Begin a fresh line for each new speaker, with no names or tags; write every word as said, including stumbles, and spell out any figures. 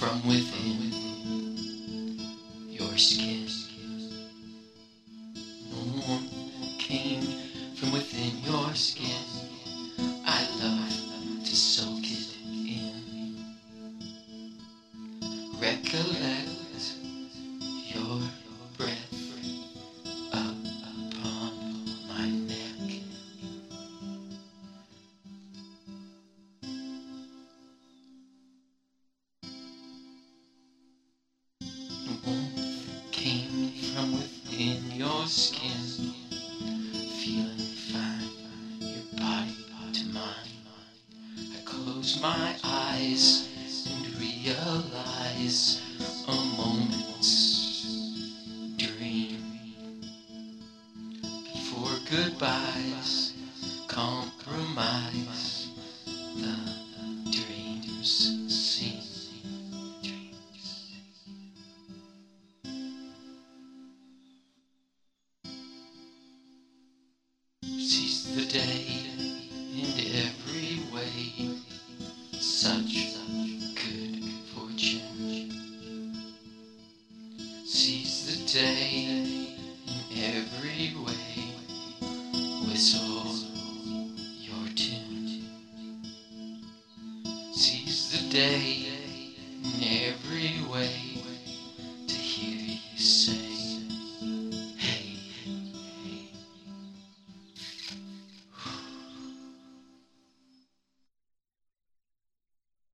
from within your skin. Warmth came from within your skin. I love to soak it in. Recollect your breath up upon my neck. Warmth came from within your skin. Feeling fine, your body to mine. I close my eyes and realize a moment's dream. Before goodbyes compromise the dreams seen. Seize the day in every way, such good fortune. Seize the day in every way, whistle your tune. Seize the day in every way,